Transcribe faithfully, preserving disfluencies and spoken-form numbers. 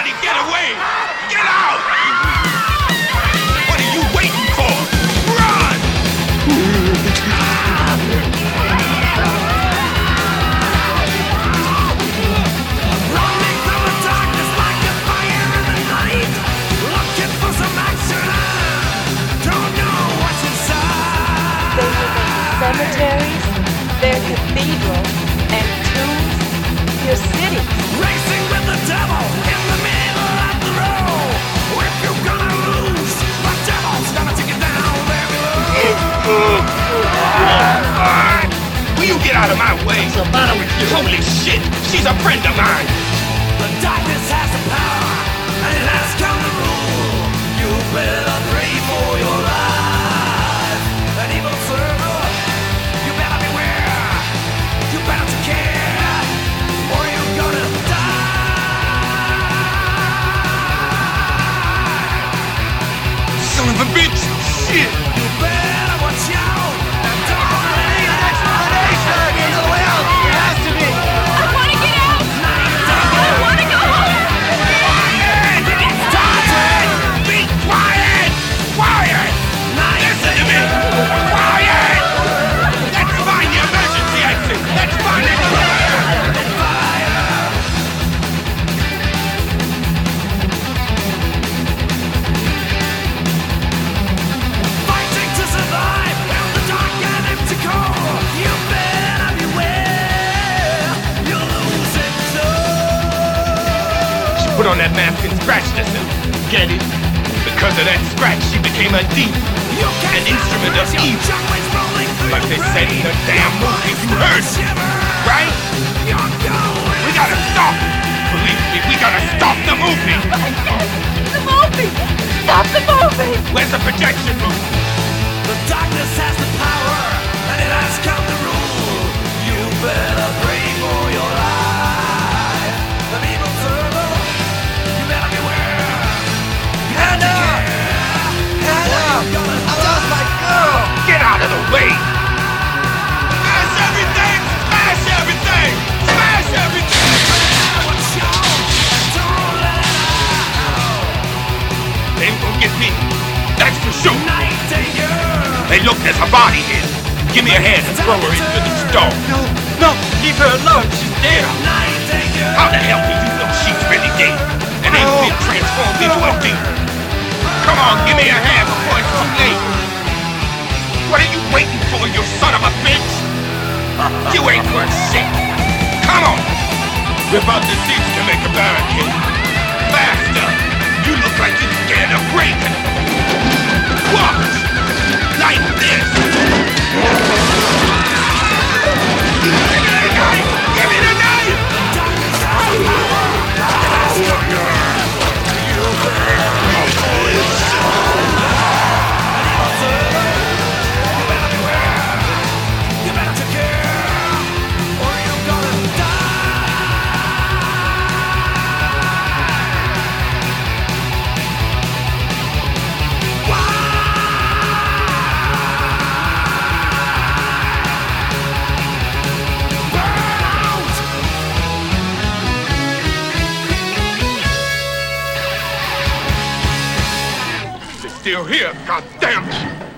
Somebody get away! Get out! What are you waiting for? Run! Running from the darkness like a fire in the night. Looking for some action. Don't know what's inside. They live in cemeteries, their cathedrals, and tombs, your cities. Racing with the devil in the middle of the road. If you're gonna lose, the devil's gonna take you down there below. Will you get out of my way? What's the matter with you? Holy shit! She's a friend of mine! The darkness has the power, and it has come to rule. You better pray for your life. An evil server, you better beware. You better take care, or you're gonna die. Son of a bitch! Shit! You better watch out and don't let I want to get out! I want to go home! Be quiet! Quiet! Listen to me! Quiet! Let's find the emergency exit! Let's find it! Fighting to survive in the dark and empty cold. You better beware. You'll lose it all. She put on that mask and scratched herself. Get it? Because of that scratch, she became a demon. You can't An instrument of stop your evil. chocolates rolling through Like they your said in the brain. damn movie. You heard me, right? You're going. We gotta stop it! Believe me, we gotta stop the movie! The movie! Stop the movie! Where's the projection room? The darkness has the power, and it has come to rule. You better pray for your life. An evil server, you better beware. Hannah! Hannah! I lost my girl! Get out of the way! Smash everything! Smash everything! Smash everything! Watch out, and don't let it out. They ain't gonna get me. That's for sure. Night danger. Hey, look, there's a body here. Give me a hand and throw her into the stall. No, no, leave her alone. She's dead. Night danger. How the hell do you know she's really dead and ain't been transformed into a demon? Come on, give me a hand before it's too late. What are you waiting for, you son of a bitch? You ain't worth shit. Come on. Rip out the seats to make a barricade. Faster. You look like you're scared of breaking. Watch. Like this. Give me the knife. Give me the knife. You better take care, or you're gonna Still here, god damn it!